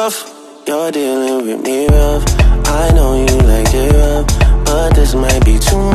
rough. You're dealing with me rough. I know you like it rough, but this might be too